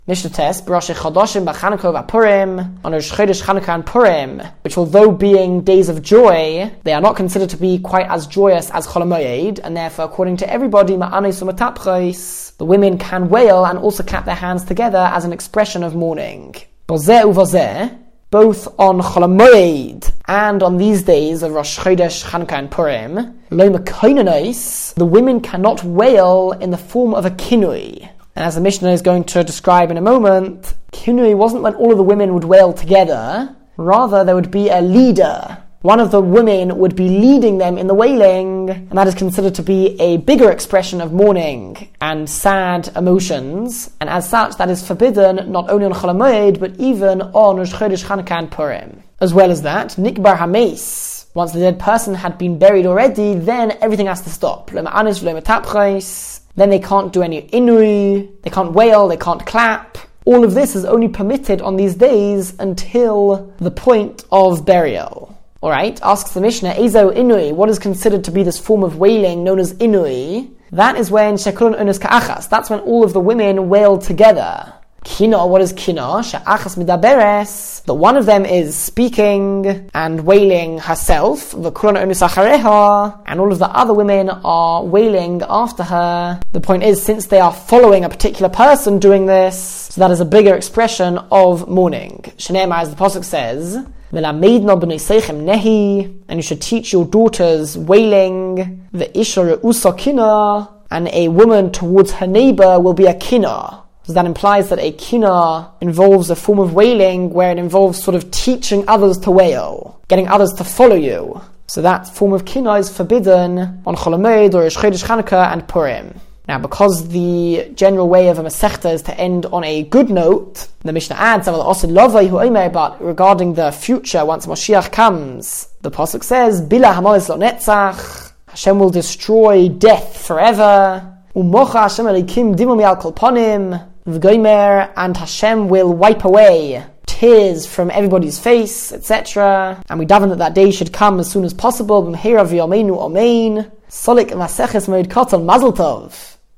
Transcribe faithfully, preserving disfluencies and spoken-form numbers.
Mishnah Tes, B'Rosh Chodoshim B'Chanukah V'Purim, on Rosh Chodesh Chanukah and Purim, which although being days of joy, they are not considered to be quite as joyous as Chol HaMoed, and therefore, according to everybody, Ma'anis u'Matapchos, the women can wail and also clap their hands together as an expression of mourning. Bozeh uvozeh, both on Chol HaMoed and on these days of Rosh Chodesh, Chanukah and Purim, lo mekoinonais, the women cannot wail in the form of a kinui. And as the Mishnah is going to describe in a moment, kinui wasn't when all of the women would wail together, rather there would be a leader. One of the women would be leading them in the wailing, and that is considered to be a bigger expression of mourning and sad emotions, and as such that is forbidden not only on Chol HaMoed but even on Rosh Chodesh Chanukah and Purim. As well as that, Nikbar HaMeis, once the dead person had been buried already, then everything has to stop. Then they can't do any inui, they can't wail, they can't clap. All of this is only permitted on these days until the point of burial. Alright, asks the Mishnah, Ezo inui, what is considered to be this form of wailing known as inui? That is when shekulun unus ka'achas, that's when all of the women wail together. Kina, what is kina? She'achas midaberes, that one of them is speaking and wailing herself, v'kulun unus achareha, and all of the other women are wailing after her. The point is, since they are following a particular person doing this, so that is a bigger expression of mourning. Shneimah, as the Pasuk says, and you should teach your daughters wailing, and a woman towards her neighbor will be a kina. So that implies that a kina involves a form of wailing where it involves sort of teaching others to wail, getting others to follow you. So that form of kina is forbidden on Chol HaMoed or Rosh Chodesh Chanukah and Purim. Now, because the general way of a Masechta is to end on a good note, the Mishnah adds, but regarding the future, once Moshiach comes, the Pasuk says, Bila hamois lo netzach, Hashem will destroy death forever, Umocha Hashem elikim dimum yal kol ponim, v'goymer, and Hashem will wipe away tears from everybody's face, et cetera. And we daven that that day should come as soon as possible. B'mheira v'yomeinu amen. Solik Maseches Moed Kotel Mazel Tov.